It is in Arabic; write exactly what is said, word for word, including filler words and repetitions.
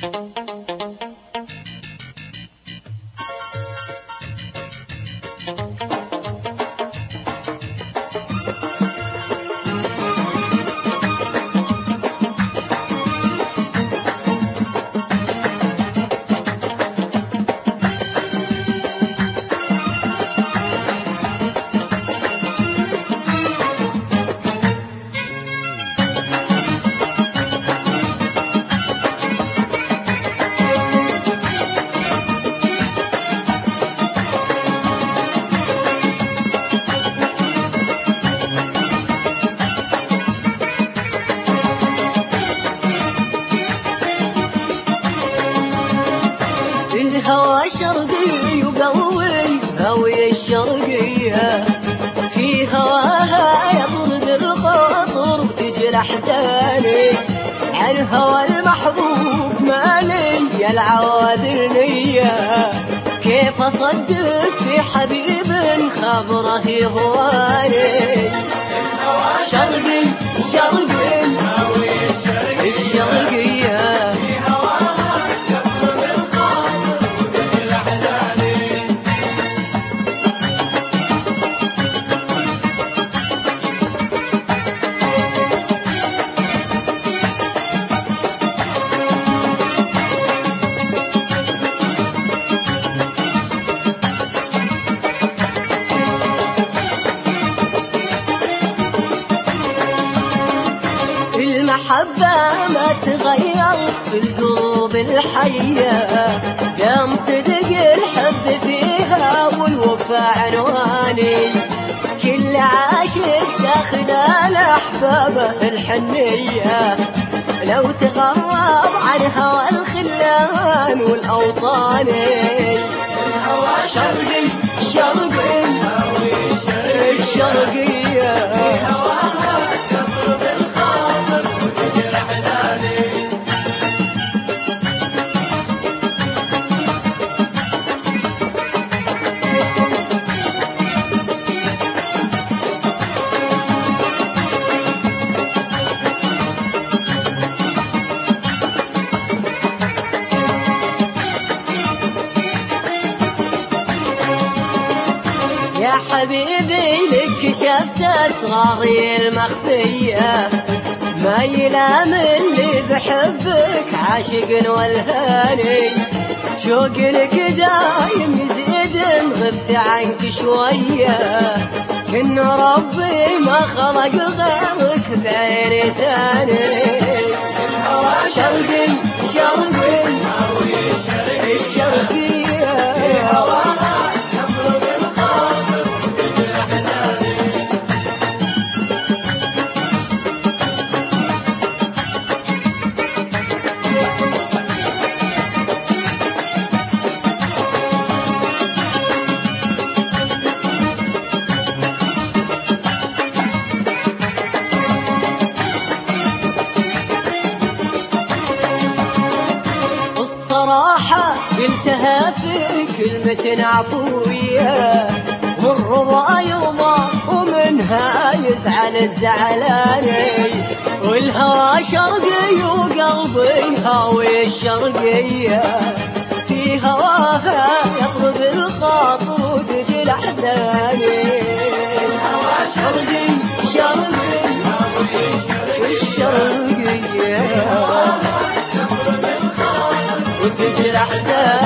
الهوى شرقي وقوي هوي الشرقية، في هواها يطرد الخاطر وتجي الأحزاني، عن هوى المحبوب مالي العواذل نية، كيف أصدق في حبيب خبره هواني. الهوى شرقي شرقي هوي الشرقية، المحبة ما تغير في القلوب الحية، دام صدق الحب فيها والوفاء عنواني، كل عاشق تاخذ لأحبابه الحنية، لو تغرب عن هوى الخلان والأوطاني. الهوى شرقي شرقي الشرقية، يا حبيبي لك شفت أسراري المخفية، ما يلام اللي بحبك عاشق والهاني، شوق لك دايم يزيد غبت عنك شوية، كن ربي ما خلق غيرك بعين ثاني. الهوى شرقي شرقي الشرقية، الصراحة قلتها في كلمة عفوية، والرضا يرضى ومنها يزعل الزعلاني، والهوى شرقي وقلبي هاوي الشرقية، في هواها يطرد الخاطر وتجي الأحزاني. الهوى شرقي شرقي الشرقية وتجي الأحزان.